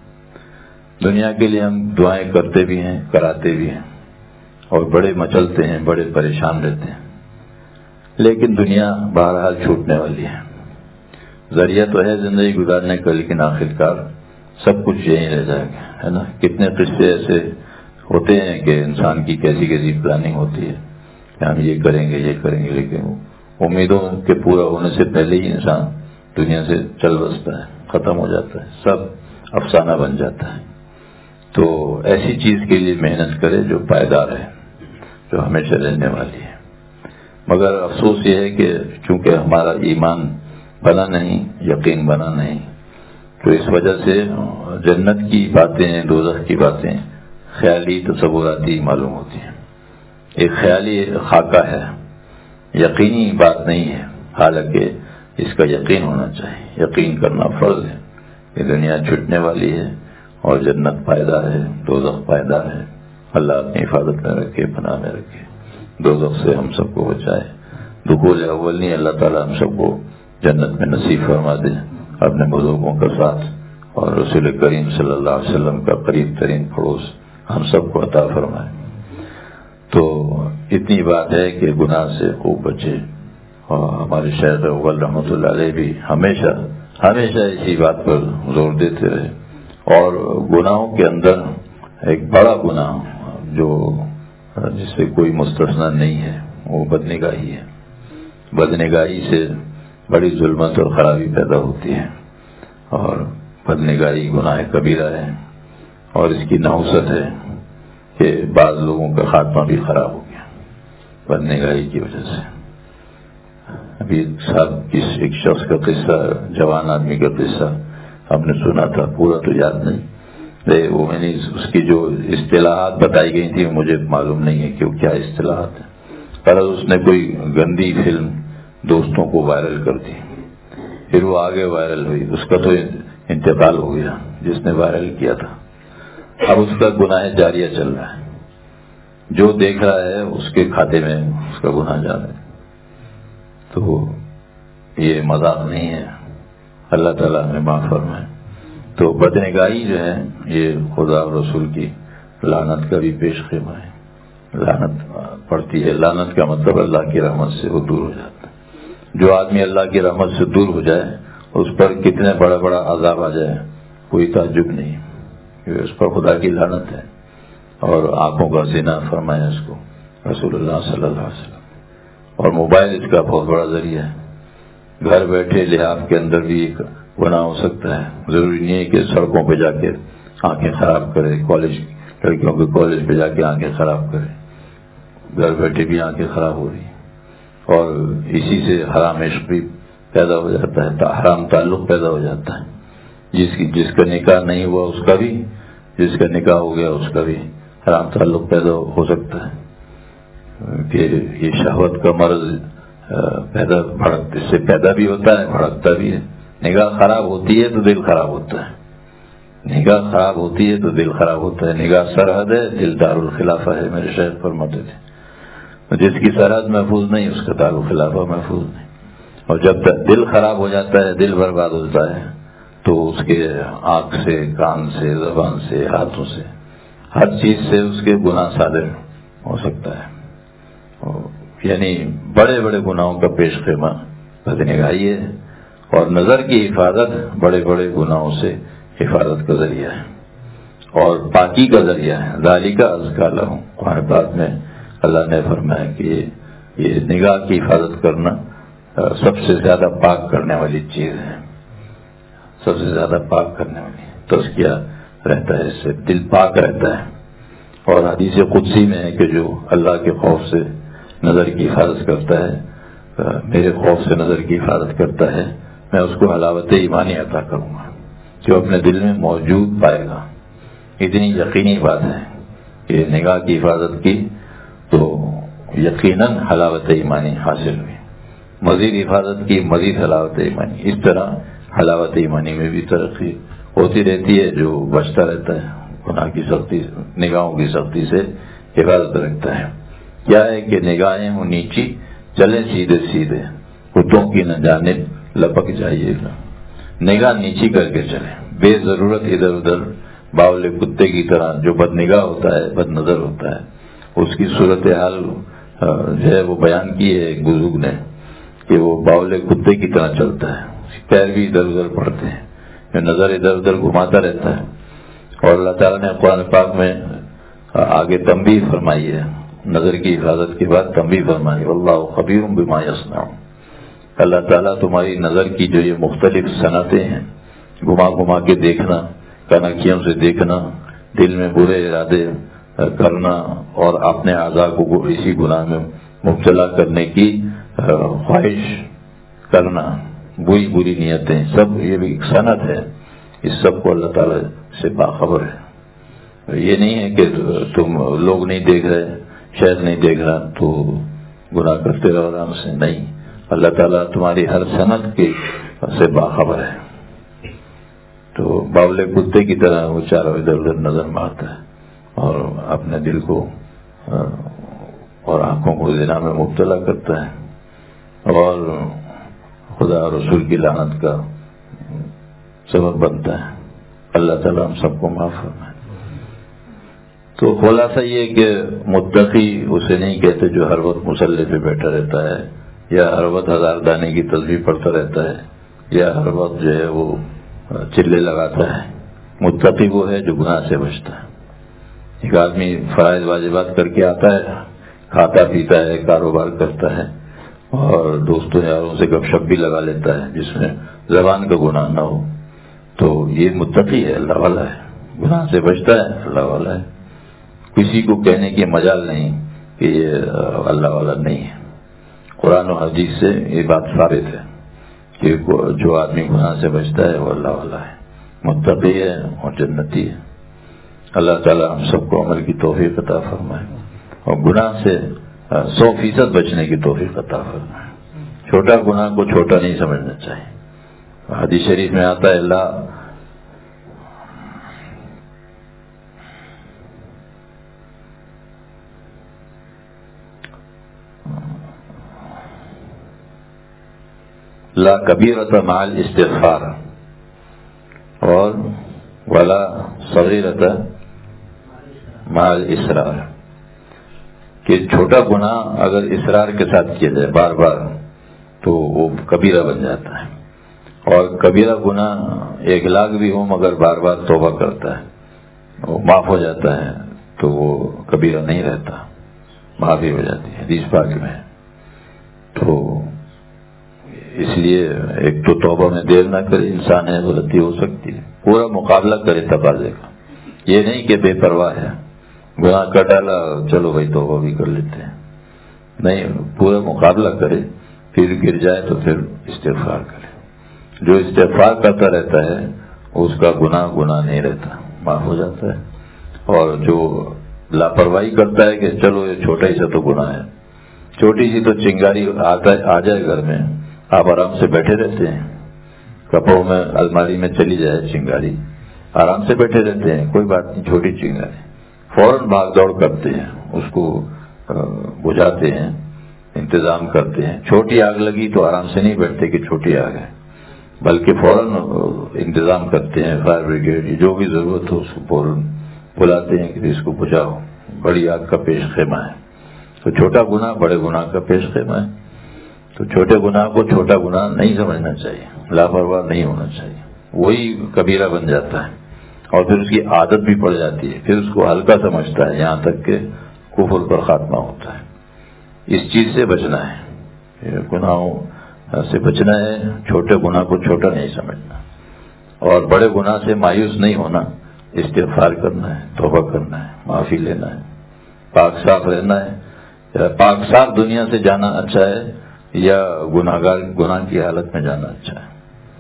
دنیا کے لیے ہم دعائیں کرتے بھی ہیں، کراتے بھی ہیں، اور بڑے مچلتے ہیں، بڑے پریشان رہتے ہیں، لیکن دنیا بہرحال چھوٹنے والی ہے. ذریعہ تو ہے زندگی گزارنے کا، لیکن آخرکار سب کچھ یہیں رہ جائے گا، ہے نا. کتنے قصے ایسے ہوتے ہیں کہ انسان کی کیسی کیسی پلاننگ ہوتی ہے کہ ہم یہ کریں گے یہ کریں گے، لیکن امیدوں کے پورا ہونے سے پہلے ہی انسان دنیا سے چل بستا ہے، ختم ہو جاتا ہے، سب افسانہ بن جاتا ہے. تو ایسی چیز کے لیے محنت کرے جو پائیدار ہے، جو ہمیشہ رہنے والی ہے. مگر افسوس یہ ہے کہ چونکہ ہمارا ایمان بنا نہیں، یقین بنا نہیں، تو اس وجہ سے جنت کی باتیں، دوزخ کی باتیں خیالی تصوراتی معلوم ہوتی ہیں. ایک خیالی خاکہ ہے، یقینی بات نہیں ہے. حالانکہ اس کا یقین ہونا چاہیے. یقین کرنا فرض ہے کہ دنیا چھٹنے والی ہے اور جنت پائیدار ہے، دوزخ پائیدار ہے. اللہ اپنی حفاظت میں رکھے، پناہ میں رکھے، دوزخ سے ہم سب کو بچائے. دخول اول نہیں، اللہ تعالیٰ ہم سب کو جنت میں نصیب فرما دے اپنے بزرگوں کا ساتھ، اور رسول کریم صلی اللہ علیہ وسلم کا قریب ترین پڑوس ہم سب کو عطا فرمائے. تو اتنی بات ہے کہ گناہ سے خوب بچے. اور ہمارے شیخ اول رحمۃ اللہ علیہ بھی ہمیشہ ہمیشہ اسی بات پر زور دیتے رہے. اور گناہوں کے اندر ایک بڑا گناہ جو جس سے کوئی مستثنا نہیں ہے وہ بدنگاہی ہے. بدنگاہی سے بڑی ظلمت اور خرابی پیدا ہوتی ہے، اور بدنگاہی گناہ کبیرہ ہے، اور اس کی نحوست ہے کہ بعض لوگوں کا خاتمہ بھی خراب ہو گیا بدنگاہی کی وجہ سے. ابھی صاحب کس ایک شخص کا قصہ، جوان آدمی کا قصہ ہم نے سنا تھا، پورا تو یاد نہیں. وہ میں نے اس کی جو اصطلاحات بتائی گئی تھی مجھے معلوم نہیں ہے کہ وہ کیا اصطلاحات ہیں. پر اس نے کوئی گندی فلم دوستوں کو وائرل کر دی، پھر وہ آگے وائرل ہوئی، اس کا تو انتقال ہو گیا جس نے وائرل کیا تھا. اب اس کا گناہ جاریہ چل رہا ہے، جو دیکھ رہا ہے اس کے کھاتے میں اس کا گناہ جا رہا ہے. تو یہ مذاق نہیں ہے، اللہ تعالیٰ ہمیں معاف فرمائے. تو بدنگاہی جو ہے یہ خدا اور رسول کی لعنت کا بھی پیش خیمہ ہے. لعنت پڑتی ہے، لعنت کا مطلب اللہ کی رحمت سے وہ دور ہو جاتا ہے. جو آدمی اللہ کی رحمت سے دور ہو جائے اس پر کتنے بڑا بڑا عذاب آ جائے کوئی تعجب نہیں، کیونکہ اس پر خدا کی لعنت ہے. اور آنکھوں کا زنا فرمایا اس کو رسول اللہ صلی اللہ علیہ وسلم. اور موبائل اس کا بہت بڑا ذریعہ ہے. گھر بیٹھے لحاظ کے اندر بھی ایک گناہ ہو سکتا ہے. ضروری نہیں ہے کہ سڑکوں پہ جا کے آنکھیں خراب کرے، کالج لڑکیوں کے کالج پہ جا کے آنکھیں خراب کرے. گھر بیٹھے بھی آنکھیں خراب ہو رہی ہیں، اور اسی سے حرام عشق بھی پیدا ہو جاتا ہے، حرام تعلق پیدا ہو جاتا ہے. جس کی جس کا نکاح نہیں ہوا اس کا بھی، جس کا نکاح ہو گیا اس کا بھی حرام تعلق پیدا ہو سکتا ہے. کہ یہ شہوت کا مرض پیدا بھڑک اس سے پیدا بھی ہوتا ہے، بھڑکتا بھی ہے. نگاہ خراب ہوتی ہے تو دل خراب ہوتا ہے، نگاہ خراب ہوتی ہے تو دل خراب ہوتا ہے. نگاہ سرحد ہے، دل دار الخلافہ ہے، میرے شیخ فرماتے تھے. جس کی سرحد محفوظ نہیں اس کا دار الخلافہ محفوظ نہیں. اور جب تک دل خراب ہو جاتا ہے، دل برباد ہوتا ہے، تو اس کے آنکھ سے، کان سے، زبان سے، ہاتھوں سے، ہر چیز سے اس کے گناہ صادر ہو سکتا ہے. یعنی بڑے بڑے گناہوں کا پیش خیمہ بدنگاہی ہے، اور نظر کی حفاظت بڑے بڑے گناہوں سے حفاظت کا ذریعہ ہے اور پاکی کا ذریعہ ہے. ذالک ازکیٰ لہم، قرآن پاک میں اللہ نے فرمایا کہ یہ نگاہ کی حفاظت کرنا سب سے زیادہ پاک کرنے والی چیز ہے، سب سے زیادہ پاک کرنے والی. تزکیہ رہتا ہے، اس سے دل پاک رہتا ہے. اور حدیث قدسی میں ہے کہ جو اللہ کے خوف سے نظر کی حفاظت کرتا ہے، میرے خوف سے نظر کی حفاظت کرتا ہے، میں اس کو حلاوت ایمانی عطا کروں گا جو اپنے دل میں موجود پائے گا. اتنی یقینی بات ہے کہ نگاہ کی حفاظت کی تو یقیناً حلاوت ایمانی حاصل ہوئی. مزید حفاظت کی، مزید حلاوت ایمانی. اس طرح حلاوت ایمانی میں بھی ترقی ہوتی رہتی ہے. جو بچتا رہتا ہے گناہ کی سختی، نگاہوں کی سختی سے حفاظت رکھتا ہے. کیا ہے کہ نگاہیں ہوں نیچی، چلے سیدھے سیدھے، کتوں کی نہ جانب لپک جائیے گا. نگاہ نیچی کر کے چلے، بے ضرورت ادھر ادھر باولے کتے کی طرح. جو بد نگاہ ہوتا ہے، بد نظر ہوتا ہے، اس کی صورتحال جو ہے وہ بیان کی ہے ایک بزرگ نے کہ وہ باولے کتے کی طرح چلتا ہے، پیر بھی ادھر ادھر پڑتے ہیں، نظر ادھر ادھر گھماتا رہتا ہے. اور اللہ تعالیٰ نے قرآن پاک میں آگے تنبیہ فرمائی ہے، نظر کی حفاظت کے بعد تنبیہ فرمائی، واللہ خبیر بما یصنعون. اللہ تعالیٰ تمہاری نظر کی جو یہ مختلف صنعتیں ہیں، گھما گھما کے دیکھنا، کنکھیوں سے دیکھنا، دل میں برے ارادے کرنا، اور اپنے اعضاء کو اسی گناہ میں مبتلا کرنے کی خواہش کرنا، بری بری نیتیں، سب یہ بھی ایک صنعت ہے. اس سب کو اللہ تعالیٰ سے باخبر ہے. یہ نہیں ہے کہ تم لوگ نہیں دیکھ رہے، شہر نہیں دیکھ رہا تو گناہ کرتے رہو آرام سے. نہیں، اللہ تعالیٰ تمہاری ہر صنعت کی سے باخبر ہے. تو باولے کتے کی طرح وہ چاروں ادھر ادھر نظر مارتا ہے اور اپنے دل کو اور آنکھوں کو زنا میں مبتلا کرتا ہے اور خدا اور رسول کی لعنت کا سبب بنتا ہے. اللہ تعالیٰ ہم سب کو معاف فرمائے. تو خلاصہ یہ کہ متقی اسے نہیں کہتے جو ہر وقت مصلی پہ بیٹھا رہتا ہے یا ہر وقت ہزار دانے کی تسبیح پڑھتا رہتا ہے یا ہر وقت جو ہے وہ چلے لگاتا ہے. متقی وہ ہے جو گناہ سے بچتا ہے. ایک آدمی فرائض واجبات کر کے آتا ہے, کھاتا پیتا ہے, کاروبار کرتا ہے اور دوستوں یاروں سے گپ شپ بھی لگا لیتا ہے جس میں زبان کا گناہ نہ ہو, تو یہ متقی ہے, اللہ والا ہے. گناہ سے بچتا ہے, اللہ والا ہے. کسی کو کہنے کی مجال نہیں کہ یہ اللہ والا نہیں ہے. قرآن و حدیث سے یہ بات ثابت ہے کہ جو آدمی گناہ سے بچتا ہے وہ اللہ والا ہے, متقی ہے اور جنتی ہے. اللہ تعالی ہم سب کو عمل کی توفیق عطا فرمائے اور گناہ سے سو فیصد بچنے کی توفیق عطا فرمائے. چھوٹا گناہ کو چھوٹا نہیں سمجھنا چاہیے. حدیث شریف میں آتا ہے اللہ لا کبیرۃ مع الاستغفار اور ولا صغیرۃ مع الاصرار, کہ چھوٹا گناہ اگر اصرار کے ساتھ کیا جائے بار بار تو وہ کبیرہ بن جاتا ہے, اور کبیرہ گناہ ایک لاکھ بھی ہو مگر بار بار توبہ کرتا ہے وہ معاف ہو جاتا ہے تو وہ کبیرہ نہیں رہتا, معافی ہو جاتی ہے. حدیث پاک میں تو اس لیے ایک تو توبہ میں دیر نہ کرے, انسان ہے غلطی ہو سکتی ہے, پورا مقابلہ کرے تقاضے کا. یہ نہیں کہ بے پرواہ ہے, گناہ کر ڈالا چلو بھائی توبہ بھی کر لیتے ہیں, نہیں, پورا مقابلہ کرے, پھر گر جائے تو پھر استغفار کرے. جو استغفار کرتا رہتا ہے اس کا گناہ گناہ نہیں رہتا, معاف ہو جاتا ہے. اور جو لاپرواہی کرتا ہے کہ چلو یہ چھوٹا ہی سا تو گناہ ہے, چھوٹی سی تو چنگاری آ جائے گھر میں, آپ آرام سے بیٹھے رہتے ہیں, کپڑوں میں الماری میں چلی جائے چنگاری, آرام سے بیٹھے رہتے ہیں, کوئی بات نہیں, چھوٹی چنگاری, فوراً بھاگ دوڑ کرتے ہیں, اس کو بجھاتے ہیں, انتظام کرتے ہیں. چھوٹی آگ لگی تو آرام سے نہیں بیٹھتے کہ چھوٹی آگ ہے, بلکہ فوراً انتظام کرتے ہیں, فائر بریگیڈ جو بھی ضرورت ہو اس کو فوراً بلاتے ہیں کہ اس کو بجھاؤ, بڑی آگ کا پیش خیمہ ہے. تو چھوٹا گناہ بڑے گناہ کا پیش خیمہ ہے. تو چھوٹے گناہ کو چھوٹا گناہ نہیں سمجھنا چاہیے, لاپرواہ نہیں ہونا چاہیے, وہی کبیرہ بن جاتا ہے اور پھر اس کی عادت بھی پڑ جاتی ہے, پھر اس کو ہلکا سمجھتا ہے یہاں تک کہ کفر پر خاتمہ ہوتا ہے. اس چیز سے بچنا ہے, گناہوں سے بچنا ہے, چھوٹے گناہ کو چھوٹا نہیں سمجھنا اور بڑے گناہ سے مایوس نہیں ہونا, استغفار کرنا ہے, توبہ کرنا ہے, معافی لینا ہے, پاک صاف رہنا ہے. پاک صاف دنیا سے جانا اچھا ہے یا گناہگار گناہ کی حالت میں جانا اچھا ہے؟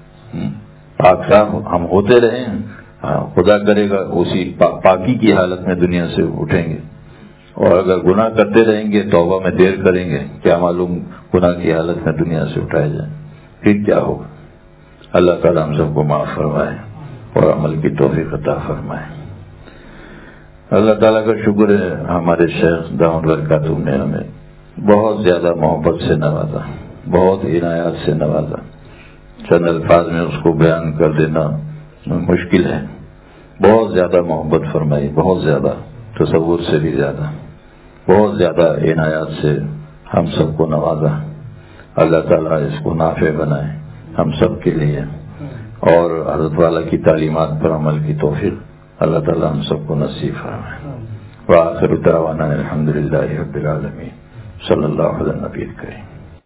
پاک صاف ہم ہوتے رہیں, خدا کرے گا اسی پاکی کی حالت میں دنیا سے اٹھیں گے, اور اگر گناہ کرتے رہیں گے توبہ میں دیر کریں گے, کیا معلوم گناہ کی حالت میں دنیا سے اٹھائے جائیں, پھر کیا ہوگا. اللہ تعالیٰ ہم سب کو معاف فرمائے اور عمل کی توفیق عطا فرمائے. اللہ تعالیٰ کا شکر ہے, ہمارے شیخ دامت برکاتہ نے ہمیں بہت زیادہ محبت سے نوازا, بہت عنایات سے نوازا. چند الفاظ میں اس کو بیان کر دینا مشکل ہے. بہت زیادہ محبت فرمائی, بہت زیادہ, تصور سے بھی زیادہ, بہت زیادہ عنایات سے ہم سب کو نوازا. اللہ تعالیٰ اس کو نافع بنائے ہم سب کے لیے, اور حضرت والا کی تعلیمات پر عمل کی توفیق اللہ تعالیٰ ہم سب کو نصیب فرمائے. وآخر دعوانا الحمدللہ رب العالمین. صلی اللہ علیہ نبی کریم.